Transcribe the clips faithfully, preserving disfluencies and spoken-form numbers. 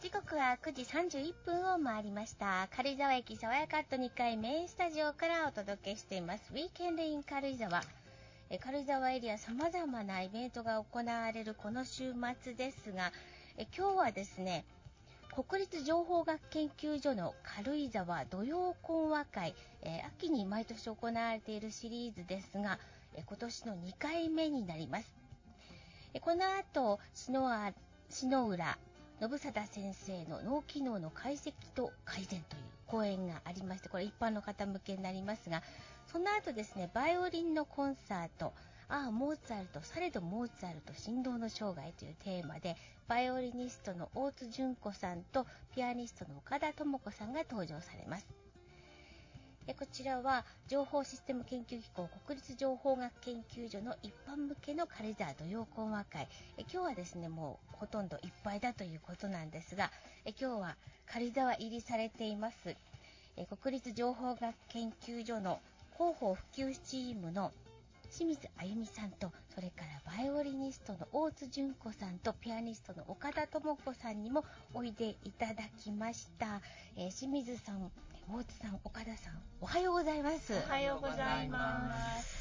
時刻はくじさんじゅういっぷんを回りました。軽井沢駅さわやかっとにかいメインスタジオからお届けしています。ウィーケンドイン軽井沢。え軽井沢エリア様々なイベントが行われるこの週末ですが、え今日はですね、国立情報学研究所の軽井沢土曜講話会、え秋に毎年行われているシリーズですが、え今年のにかいめになります。えこの後、篠原篠浦信貞先生の脳機能の解析と改善という講演がありまして、これ一般の方向けになりますが、その後ですね、バイオリンのコンサート、ああモーツァルト、されどモーツァルト振動の生涯というテーマで、バイオリニストの大津純子さんとピアニストの岡田智子さんが登場されます。えこちらは情報システム研究機構国立情報学研究所の一般向けの軽井沢土曜講話会。え今日はですね、もうほとんどいっぱいだということなんですが、え今日は軽井沢入りされていますえ国立情報学研究所の広報普及チームの清水あゆみさんと、それからバイオリニストの大津純子さんとピアニストの岡田智子さんにもおいでいただきました。えー、清水さん、大津さん、岡田さん、おはようございます。 おはようございます。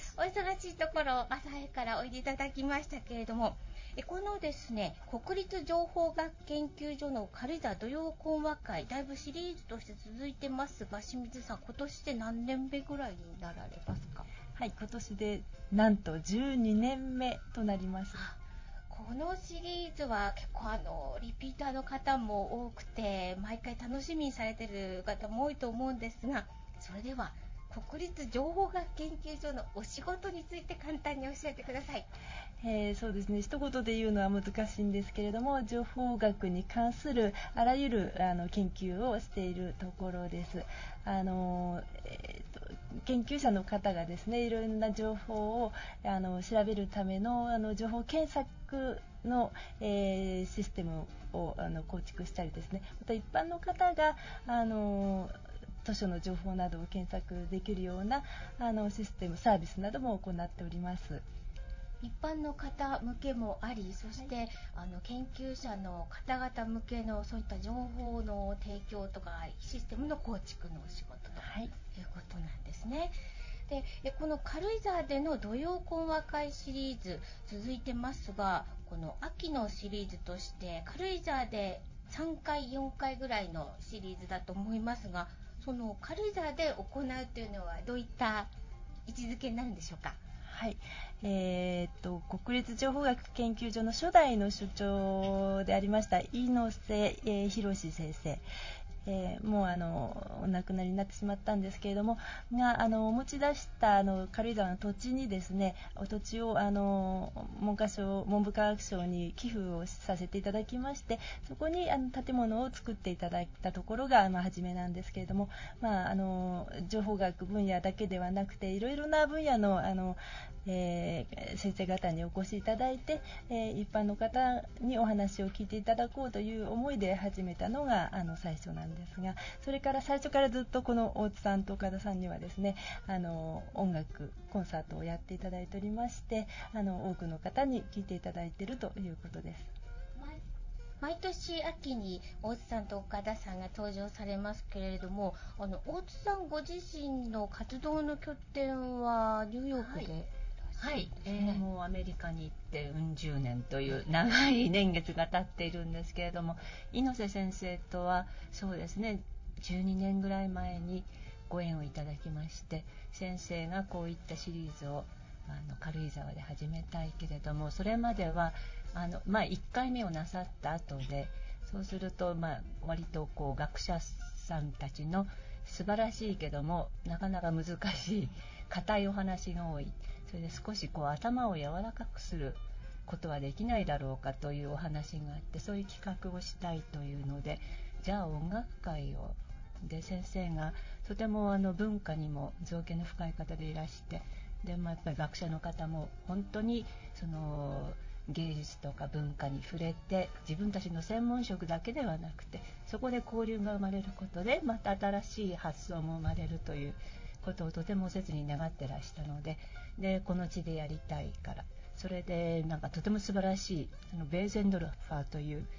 お忙しいところ朝早くからおいでいただきましたけれども、えこのですね、国立情報学研究所の軽井沢土曜講話会、だいぶシリーズとして続いてますが、清水さん、今年で何年目ぐらいになられますか？ はい、今年でなんとじゅうにねんめとなります。 このシリーズは結構あのリピーターの方も多くて、毎回楽しみにされている方も多いと思うんですが、それでは国立情報学研究所のお仕事について簡単に教えてください。 えー、そうですね、一言で言うのは難しいんですけれども、情報学に関するあらゆるあの研究をしているところです。あの、えー、と研究者の方がですね、いろんな情報をあの調べるための、あの情報検索の、えー、システムをあの構築したりですね、また一般の方があの図書の情報などを検索できるようなあのシステム、サービスなども行っております。 一般の方向けもあり、そして、はい、あの研究者の方々向けのそういった情報の提供とかシステムの構築のお仕事と、はい、いうことなんですね。でこの軽井沢での土曜講話会シリーズ続いてますが、この秋のシリーズとして軽井沢でさんかいよんかいぐらいのシリーズだと思いますが、その軽井沢で行うというのはどういった位置づけになるんでしょうか？ はい、えー、と国立情報学研究所の初代の所長でありました猪瀬、えー、博先生、えー、もうあのお亡くなりになってしまったんですけれどもがあの持ち出したあの軽井沢の土地にですね、お土地をあの文科省文部科学省に寄付をさせていただきまして、そこにあの建物を作っていただいたところが、まあ、初めなんですけれども、まあ、あの情報学分野だけではなくていろいろな分野のあのえー、先生方にお越しいただいて、えー、一般の方にお話を聞いていただこうという思いで始めたのがあの最初なんですが、それから最初からずっとこの大津さんと岡田さんにはですね、あの音楽コンサートをやっていただいておりまして、あの多くの方に聞いていただいているということです。 毎年秋に大津さんと岡田さんが登場されますけれども、あの大津さんご自身の活動の拠点はニューヨークで、 はい、はい、えー、もうアメリカに行ってうん十年という長い年月が経っているんですけれども、猪瀬先生とはそうですね、じゅうにねんぐらい前にご縁をいただきまして、先生がこういったシリーズをあの軽井沢で始めたいけれども、それまではあの、まあ、いっかいめをなさった後で、そうすると、まあ、割とこう学者さんたちの素晴らしいけどもなかなか難しい硬いお話が多い、それで少しこう頭を柔らかくすることはできないだろうかというお話があって、そういう企画をしたいというので、じゃあ音楽会をで、先生がとてもあの文化にも造詣の深い方でいらして、で、まあ、やっぱり学者の方も本当にその芸術とか文化に触れて、自分たちの専門職だけではなくて、そこで交流が生まれることでまた新しい発想も生まれるということをとても切に願ってらしたので、でこの地でやりたいから、それでなんかとても素晴らしいあのベーゼンドルファーという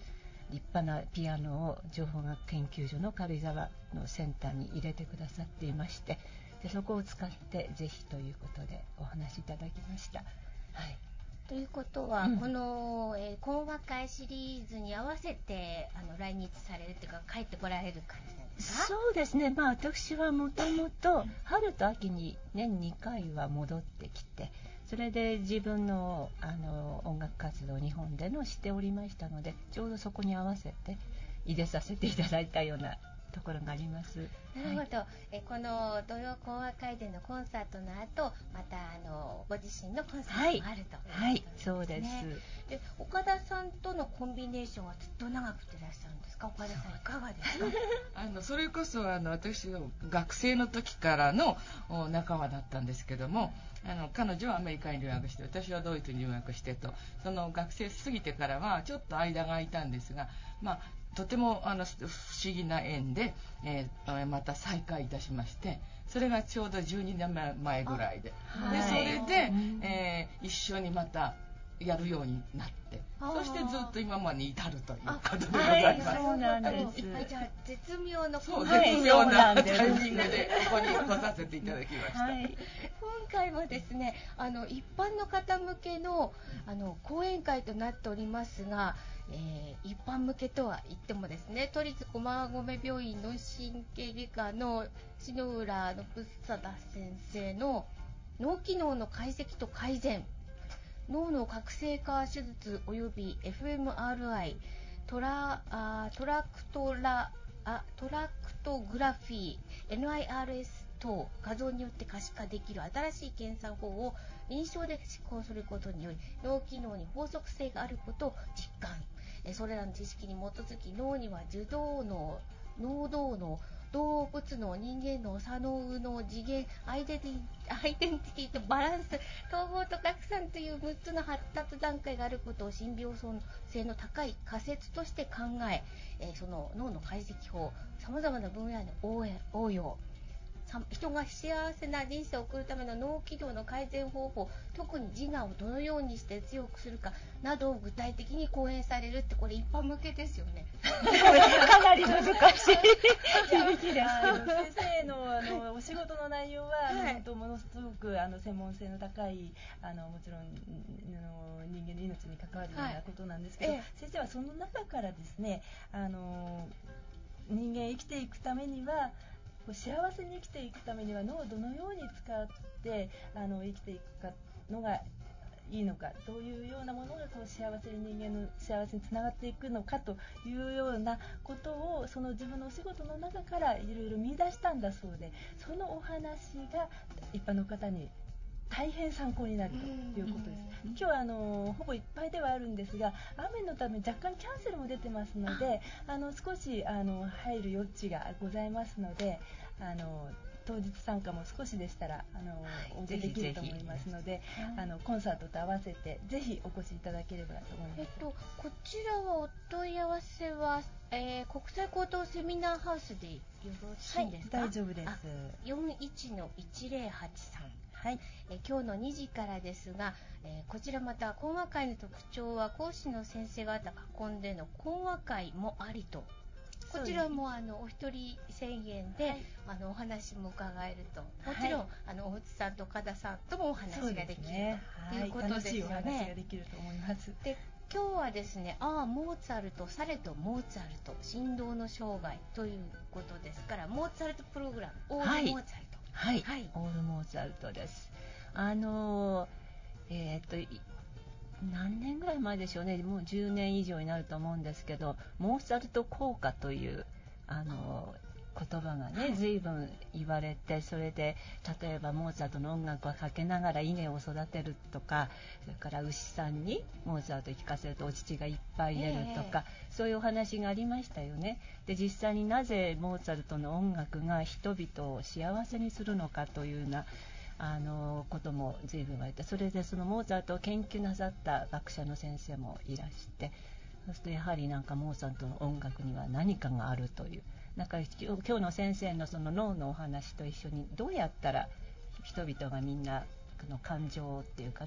立派なピアノを情報学研究所の軽井沢のセンターに入れてくださっていまして、でそこを使ってぜひということでお話しいただきました。はい、 ということは、 うん、 この、えー、講話会シリーズに合わせてあの来日されるというか帰ってこられる感じなんですか？ そうですね、まあ、私はもともと春と秋に年にかいは戻ってきて、それで自分 の, あの音楽活動を日本でのしておりましたので、ちょうどそこに合わせて入れさせていただいたようなところがあります。 なるほど、はい、えこの土曜講話会でのコンサートの後、またあのご自身のコンサートもあるということですね。 はい、はい、そうです。 で岡田さんとのコンビネーションはずっと長くていらっしゃるんですか？岡田さんいかがですか？ あのそれこそあの私の学生の時からの仲間だったんですけども、あの彼女はアメリカに留学して、私はドイツに留学してと、その学生過ぎてからはちょっと間が空いたんですが、まあとてもあの不思議な縁で、えー、また再会いたしまして、それがちょうどじゅうにねんまえぐらいで、 はい、 でそれで、えー、一緒にまたやるようになって、そしてずっと今までに至るということでございます。 はい、そうなんです。 じゃあ絶妙のそう、絶妙なタイミングでここに来させていただきました。はい、 今回もですね、あの一般の方向けのあの講演会となっておりますが、えー、一般向けとは言ってもですね、都立駒込病院の神経外科の篠浦信貞先生の脳機能の解析と改善、脳の覚醒化手術および エフエムアールアイ トラあトラクトラあトラクトグラフィー エヌアイアールエス 等画像によって可視化できる新しい検査法を臨床で施行することにより、脳機能に法則性があることを実感、それらの知識に基づき脳には受動脳、脳動脳、動物脳、人間脳、左脳、右脳、次元、アイデンティティ、アイデンティティとバランス、統合と拡散というむっつの発達段階があることを信憑性の高い仮説として考え、えー、その脳の解析法、さまざまな分野で応用、人が幸せな人生を送るための脳機能の改善方法、特に自我をどのようにして強くするかなどを具体的に講演されるって、これ一般向けですよね。 かなり難しい響きです。 先生 の, あのお仕事の内容は、はい、ものすごくあの専門性の高い、あのもちろんの人間の命に関わるようなことなんですけど、はい、先生はその中からですね、あの人間生きていくためには、幸せに生きていくためには脳をどのように使ってあの生きていくかのがいいのか、どういうようなものがこう幸せに人間の幸せにつながっていくのかというようなことを、その自分のお仕事の中からいろいろ見出したんだそうで、そのお話が一般の方に大変参考になるということです。今日はあのほぼいっぱいではあるんですが、雨のため若干キャンセルも出てますので、あの少しあの入る余地がございますので、あの当日参加も少しでしたらあの、はい、お受けできると思いますので、あのコンサートと合わせてぜひお越しいただければと思います。 えっと、こちらはお問い合わせは、えー、国際高等セミナーハウスでよろしいですか？ はい、大丈夫です。 よんいちのいちぜろはちさん、 はい、 え今日のにじからですが、えー、こちらまた講話会の特徴は講師の先生方囲んでの講話会もありと、こちらもあのお一人せんえんで、はい、あのお話も伺えると、もちろん、はい、あの大津さんと岡田さんともお話ができると、ね、いうことですよね。 楽しいお話ができると思います。 で今日はですね、ああモーツァルト、されどモーツァルト、振動の生涯ということですから、モーツァルトプログラム、オールモーツァルト、 はい、はい、オールモーツァルトです。あのえー、っと何年ぐらい前でしょうね、もうじゅうねん以上になると思うんですけど、モーツァルト効果というあの言葉がね随分言われて、それで例えばモーツァルトの音楽をかけながら稲を育てるとか、それから牛さんにモーツァルトを聴かせるとお乳がいっぱい出るとか、えー、そういうお話がありましたよね。で実際になぜモーツァルトの音楽が人々を幸せにするのかというようなあのことも随分言われて、それでそのモーツァルトを研究なさった学者の先生もいらして、そうするとやはりなんかモーツァルトの音楽には何かがあるという、なんか今日の先生のその脳のお話と一緒に、どうやったら人々がみんなの感情っていうかね、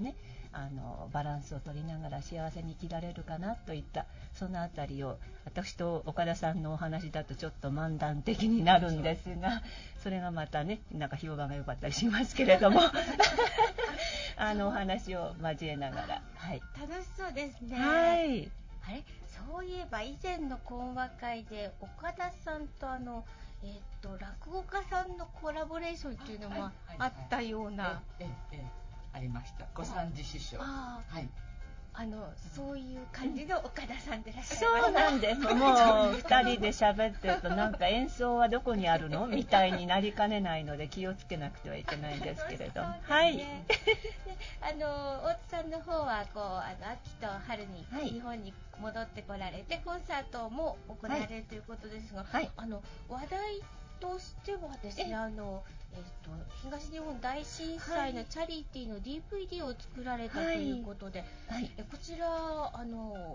あのバランスを取りながら幸せに生きられるかなといったそのあたりを私と岡田さんのお話だとちょっと漫談的になるんですが、それがまたねなんか評判が良かったりしますけれどもあのお話を交えながら、はい、 楽しそうですね。 はい、 あれそういえば以前の講話会で岡田さんとあのえっと落語家さんのコラボレーションっていうのもあったような、 ええええありました。小三治師匠。 ああ、 はい。 あのそういう感じの岡田さんでいらっしゃいます。 そうなんです。もうふたりで喋ってるとなんか演奏はどこにあるのみたいになりかねないので気をつけなくてはいけないんですけれども、ね、はい。 あの大津さんの方はこうあの秋と春に日本に戻ってこられて、はい、コンサートも行われるということですが、はい、あの話題としてはですね、あのえー、と東日本大震災のチャリティーの ディーブイディー を作られたということで、はいはい、えこちらあの、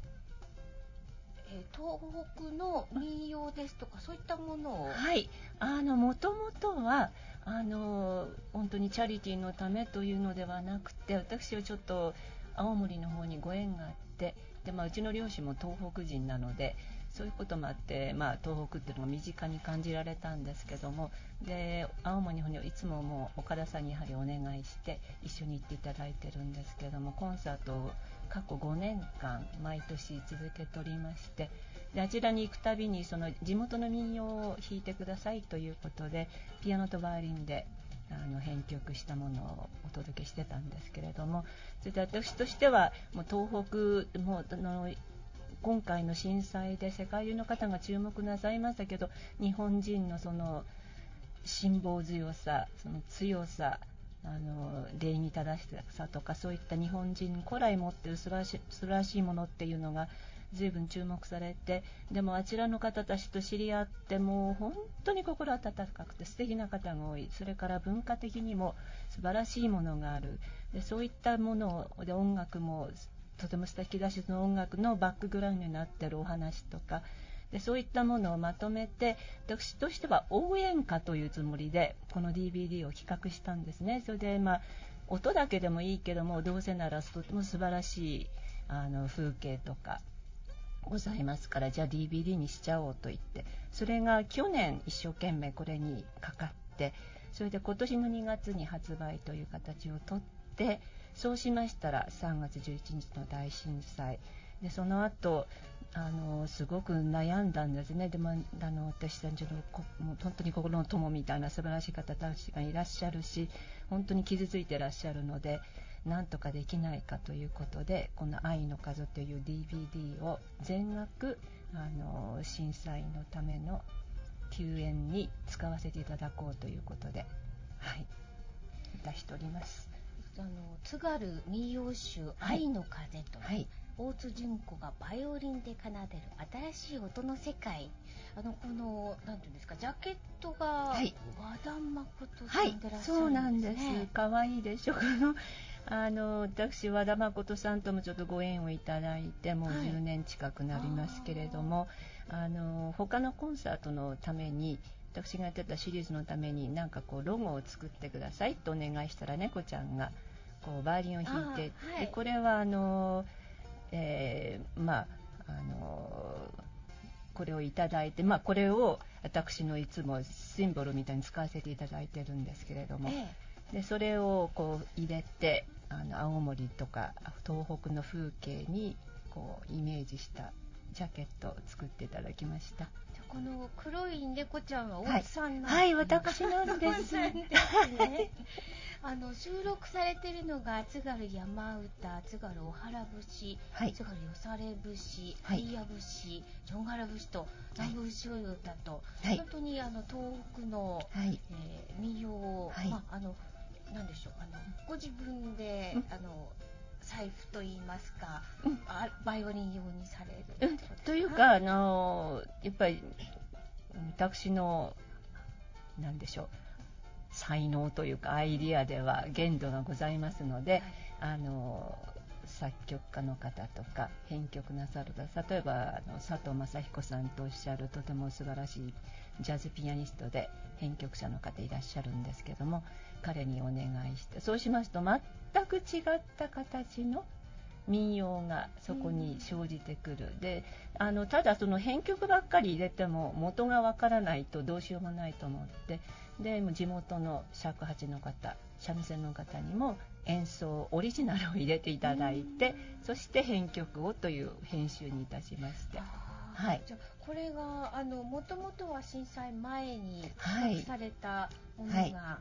えー、東北の民謡ですとかそういったものを、 はい、あのもともとはあの本当にチャリティーのためというのではなくて、私はちょっと青森の方にご縁があってで、まあ、うちの両親も東北人なのでそういうこともあって、まあ、東北っていうのが身近に感じられたんですけども、で青森の方にいつももう岡田さんにやはりお願いして一緒に行っていただいてるんですけども、コンサートを過去ごねんかん毎年続けておりまして、であちらに行くたびにその地元の民謡を弾いてくださいということでピアノとバイオリンであの編曲したものをお届けしてたんですけれども、それで私としてはもう東北もうの今回の震災で世界中の方が注目なさいましたけど、日本人のその辛抱強さ、その強さ、あの礼儀正しさとかそういった日本人古来持っている素晴らしい、素晴らしいものっていうのが随分注目されて、でもあちらの方たちと知り合ってもう本当に心温かくて素敵な方が多い、それから文化的にも素晴らしいものがある、でそういったもので音楽もとても素敵だし、その音楽のバックグラウンドになっているお話とかでそういったものをまとめて私としては応援歌というつもりでこの ディーブイディー を企画したんですね。それでまあ音だけでもいいけどもどうせならとても素晴らしいあの風景とかございますから、じゃあ ディーブイディー にしちゃおうと言って、それが去年一生懸命これにかかって、それで今年のにがつに発売という形をとって、そうしましたらさんがつじゅういちにちの大震災で、その後あのすごく悩んだんですね。でもあの私たちのもう本当に心の友みたいな素晴らしい方たちがいらっしゃるし、本当に傷ついてらっしゃるのでなんとかできないかということで、この愛の数という ディーブイディー を全額あの震災のための救援に使わせていただこうということで、はい、出しております。 あの津軽民謡集愛の風と、はい、大津純子がバイオリンで奏でる新しい音の世界、あのこのなんていうんですか、ジャケットが和田誠さんでらっしゃるんですね。はい、 そうなんです。可愛いでしょ。あの私和田誠さんともちょっとご縁をいただいてもうじゅうねん近くなりますけれども、はい、あの他のコンサートのために私がやってたシリーズのためになんかこうロゴを作ってくださいとお願いしたら猫ちゃんがこうバイオリンを弾いて、はい、でこれはあの、えー、まああのこれをいただいて、まあ、これを私のいつもシンボルみたいに使わせていただいてるんですけれども、ええ、でそれをこう入れてあの青森とか東北の風景にこうイメージしたジャケットを作っていただきました。 この黒い猫ちゃんは大津さんなんです、ね、 はい、はい、私なんです。 ね、あの収録されているのが津軽山歌、津軽お原節、はい、津軽よされ節、ハイヤ節、ジョンガラ節と南部牛追い歌と、はい、本当にあの東北の、はい、えー、民謡を、はい、まあ、あのなんでしょう、あのご自分で、うん、あの財布といいますか、うん、バイオリン用にされる、 うん、というかあのやっぱり私のなんでしょう才能というかアイディアでは限度がございますので、はい、あの作曲家の方とか編曲なさる方、例えばあの佐藤正彦さんとおっしゃるとても素晴らしいジャズピアニストで編曲者の方いらっしゃるんですけども、彼にお願いして、そうしますと全く違った形の民謡がそこに生じてくる。で、あのただその編曲ばっかり入れても元がわからないとどうしようもないと思って、で地元の尺八の方、三味線の方にも演奏オリジナルを入れていただいて、そして編曲をという編集にいたしまして、はい、 じゃこれがあのもともとは震災前に企画されたものが、はいはい、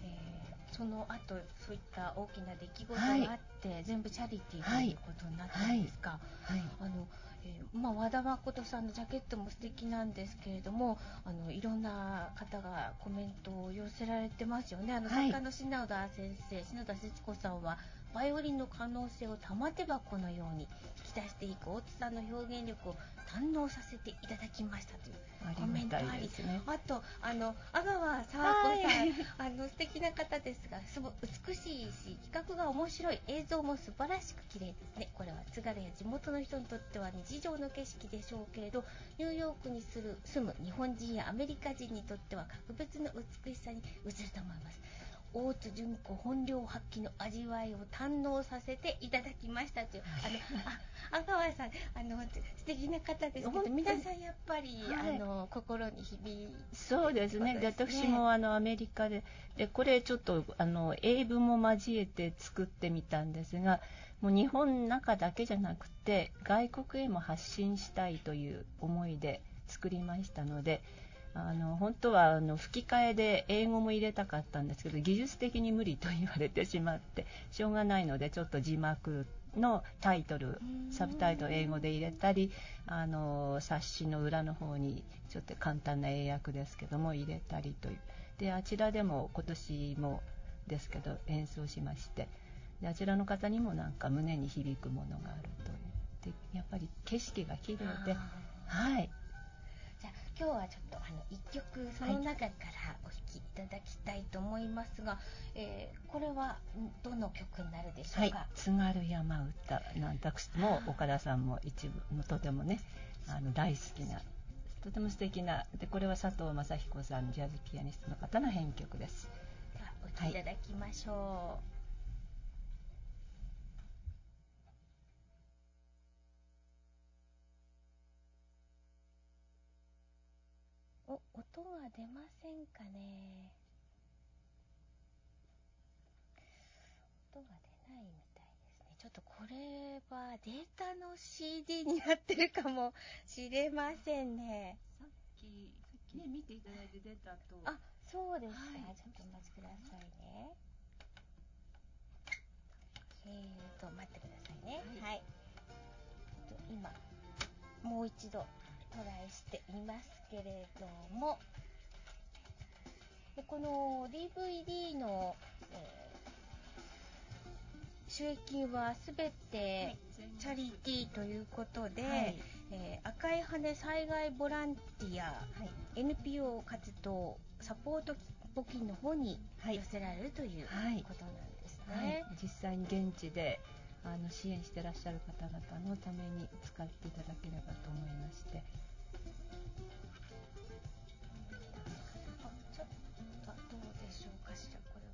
えー、その後そういった大きな出来事があって、はい、全部チャリティーということになったんですか。はいはい、あのえーまあ、和田誠さんのジャケットも素敵なんですけれども、あのいろんな方がコメントを寄せられてますよね。あの作家の篠田先生、はい、篠田節子さんはバイオリンの可能性を玉手箱のように引き出していく大津さんの表現力を堪能させていただきましたというコメントあり、ね、あとあの阿川佐和子さん、はい、あの素敵な方ですが、すごい美しいし企画が面白い、映像も素晴らしく綺麗ですね。これは津軽や地元の人にとっては日常の景色でしょうけれど、ニューヨークにする住む日本人やアメリカ人にとっては格別の美しさに映ると思います。大津純子本領発揮の味わいを堪能させていただきましたという、あのあ阿川さん、あの素敵な方ですけど、皆さんやっぱり、はい、あの心に響いて、 そうですね。で、私もあのアメリカで、でこれちょっとあの英文も交えて作ってみたんですが、もう日本の中だけじゃなくて外国へも発信したいという思いで作りましたので、あの本当はあの吹き替えで英語も入れたかったんですけど、技術的に無理と言われてしまってしょうがないので、ちょっと字幕のタイトル、サブタイトル英語で入れたり、あの冊子の裏の方にちょっと簡単な英訳ですけども入れたりという。で、あちらでも今年もですけど演奏しまして、であちらの方にもなんか胸に響くものがあるという。で、やっぱり景色が綺麗で、はい。 じゃあ今日はちょっとあのいっきょくその中からお弾きいただきたいと思いますが、はい、えー、これはどの曲になるでしょうか。はい、 津軽山歌なんたくも岡田さんも一部のとてもね、あの大好きなとても素敵なで、これは佐藤正彦さん、ジャズピアニストの方の編曲です。 ではお聴きいただきましょう。はい、お、音が出ませんかね。音が出ないみたいですね。ちょっとこれはデータの シーディー になってるかもしれませんね。 さっき、さっきね、見ていただいて出たと。 あ、そうですか。はい、ちょっとお待ちくださいね。えーと、待ってくださいね。はい。はい、今、もう一度トライしていますけれども、でこの ディーブイディー の、えー、収益金はすべてチャリティーということで、はい、えー、赤い羽災害ボランティア、はい、エヌピーオー 活動サポート募金の方に寄せられるということなんですね。はいはい、 実際に現地であの支援してらっしゃる方々のために使っていただければと思いまして。 ちょっとどうでしょうかしら、これ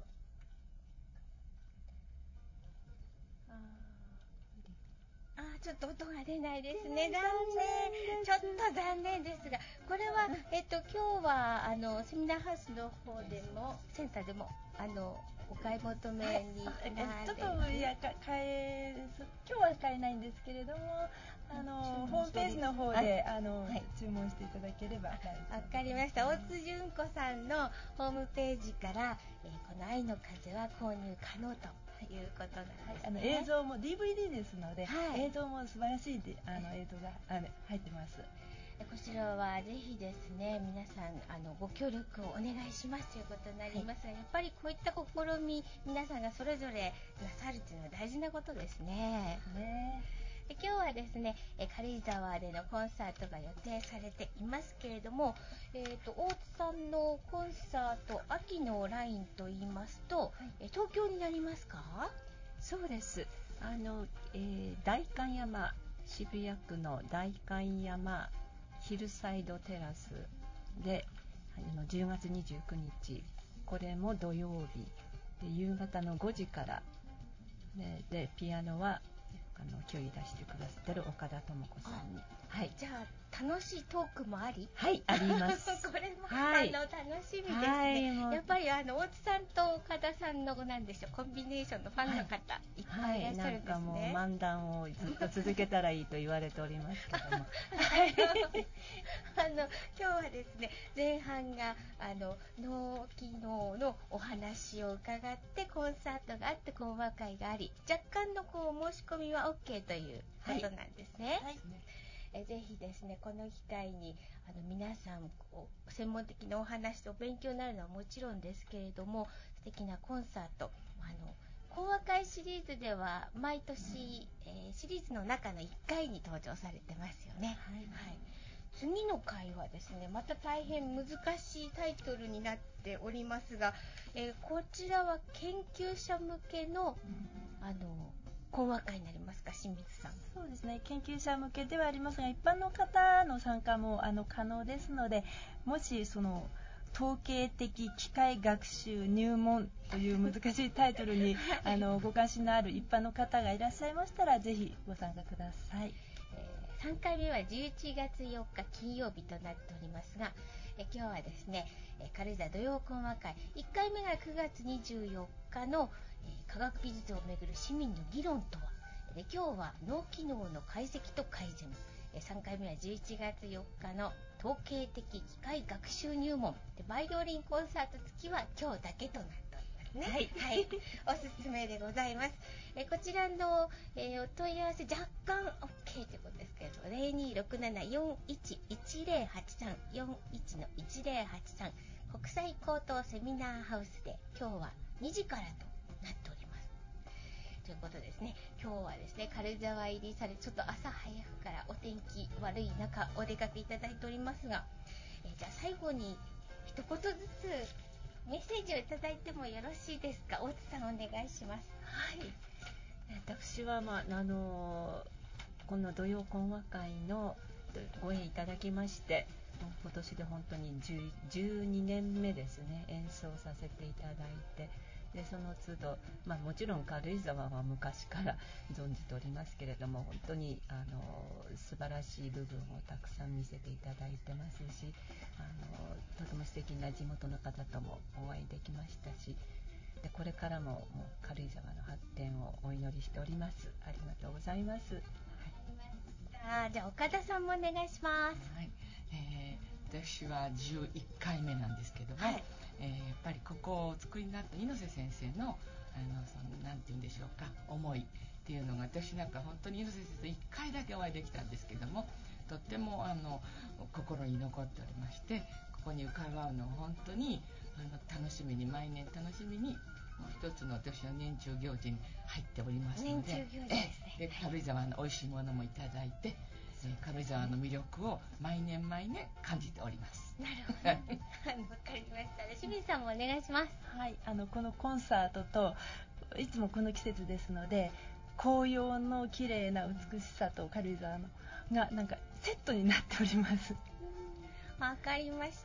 は。ああ、ちょっと音が出ないですね。残念。ちょっと残念ですが、これは、えっと、今日は、あの、セミナーハウスの方でも、センターでも、あの、お買い求めになれる。 ちょっと、いや、買え、今日は買えないんですけれども、あの、ホームページの方で、あの、はい、注文していただければ。わかりました。大津純子さんのホームページから、えー、この愛の風は購入可能と。いうことなんですね。はい、 あの映像も ディーブイディー ですので、はい、映像も素晴らしいであの映像があれ入ってます。 こちらはぜひですね、皆さんあのご協力をお願いしますということになりますが、はい、やっぱりこういった試み皆さんがそれぞれなさるというのは大事なことですね。ねで今日はですね、軽井沢でのコンサートが予定されていますけれども、えーと、大津さんのコンサート秋のラインといいますと、はい、東京になりますか？ そうです。 あの、えー、代官山、渋谷区の代官山ヒルサイドテラスであのじゅうがつにじゅうくにち、これも土曜日で夕方のごじからで、でピアノはあの今日出してくださってる岡田智子さんに、 はい、じゃあ楽しいトークもあり、 はい、ありますこれも、 はい、 あの楽しみですね、 はい、 やっぱりあの大津さんと岡田さんのなんでしょう、コンビネーションのファンの方、はい、いっぱいいらっしゃるんですね。 はい、なんかもう漫談をずっと続けたらいいと言われておりますけどもあの今日はですね、前半があの脳機能のお話を伺ってコンサートがあって講話会があり、若干のこう申し込みは OK ということなんですね。はいはい、えぜひですね、この機会にあの皆さんこう専門的なお話と勉強になるのはもちろんですけれども、素敵なコンサート、あの講話会シリーズでは毎年、えー、シリーズの中のいっかいに登場されてますよね。はい、はい、次の回はですね、また大変難しいタイトルになっておりますが、えー、こちらは研究者向けのあの講話会になりますか、清水さん。 そうですね、研究者向けではありますが、一般の方の参加もあの可能ですので、もしその統計的機械学習入門という難しいタイトルにあのご関心のある一般の方がいらっしゃいましたら、ぜひご参加ください。 えー、さんかいめはじゅういちがつよっか金曜日となっておりますが、え今日はですね、え軽井沢土曜講話会、いっかいめがくがつにじゅうよっかの、えー、科学技術をめぐる市民の議論とは、で今日は脳機能の解析と改善、えさんかいめはじゅういちがつよっかの統計的機械学習入門で、バイオリンコンサート付きは今日だけとなっておりますね。はい、はい、おすすめでございます。えこちらの、えー、お問い合わせ若干 OK ということですけれども、ゼロにーろくななよんいちいちゼロはちさん よんいちのいちゼロはちさん国際高等セミナーハウスで今日はにじからとなっております。ということですね、今日はですね、軽井沢入りされ、ちょっと朝早くからお天気悪い中お出かけいただいておりますが、えー、じゃあ最後に一言ずつメッセージをいただいてもよろしいですか。大津さんお願いします。 はい、私は、まああのー、この土曜講話会のご縁いただきまして、今年で本当にじゅうにねんめですね、演奏させていただいて、でその都度、まあ、もちろん軽井沢は昔から存じておりますけれども、本当にあの素晴らしい部分をたくさん見せていただいてますし、あのとても素敵な地元の方ともお会いできましたし、でこれからも、もう軽井沢の発展をお祈りしております。ありがとうございます。 はい、じゃあ岡田さんもお願いします。 はい、えー、私はじゅういっかいめなんですけども、はい、えー、やっぱりここをお作りになった猪瀬先生のあのそのなんて言うんでしょうか、思いっていうのが、私なんか本当に猪瀬先生いっかいだけお会いできたんですけども、とってもあの心に残っておりまして、ここに伺うのを本当にあの楽しみに、毎年楽しみにもう一つの私の年中行事に入っておりますので、 年中行事ですね。 で軽井沢の美味しいものもいただいて、軽井沢の魅力を毎年毎年感じております。 なるほど。わかりました。清水さんもお願いします。 はい、あのこのコンサートといつもこの季節ですので、紅葉の綺麗な美しさと軽井沢のがなんかセットになっております。 わかりました。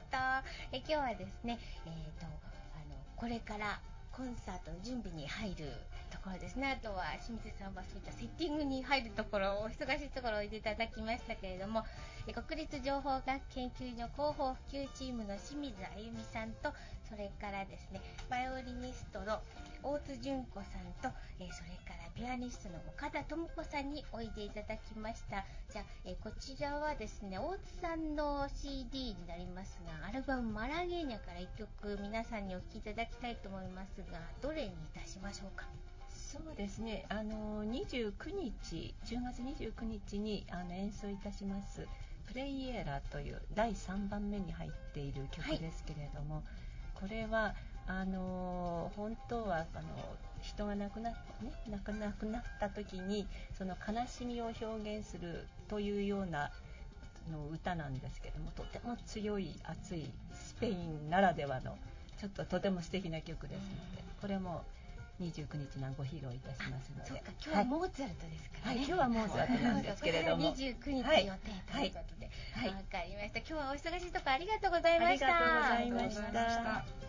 え今日はですね、えーと、あのこれからコンサートの準備に入るところですね。あとは清水さんはそういったセッティングに入るところ、お忙しいところをおいていただきましたけれども、え国立情報学研究所広報普及チームの清水あゆみさんと、それからですね、バイオリニストの大津純子さんと、えそれからピアニストの岡田智子さんにおいでいただきました。じゃあ、えこちらはですね、大津さんの シーディー になりますが、アルバムマラゲーニャからいっきょく皆さんにお聴きいただきたいと思いますが、どれにいたしましょうか。 そうですね、あのにじゅうくにち、じゅうがつにじゅうくにちにあの演奏いたしますプレイエラーというだいさんばんめに入っている曲ですけれども、はい、これはあの本当はあの人が亡くなっ、ね、亡く亡くなった時にその悲しみを表現するというようなの歌なんですけども、とても強い熱いスペインならではのちょっととても素敵な曲ですので、これもにじゅうくにちにご披露いたしますので。 そうか、今日はモーツァルトですからね。 はい、今日はモーツァルトなんですけれども。 にじゅうくにち予定ということで。わ、はい、かりました。今日はお忙しいところありがとうございました。 ありがとうございました。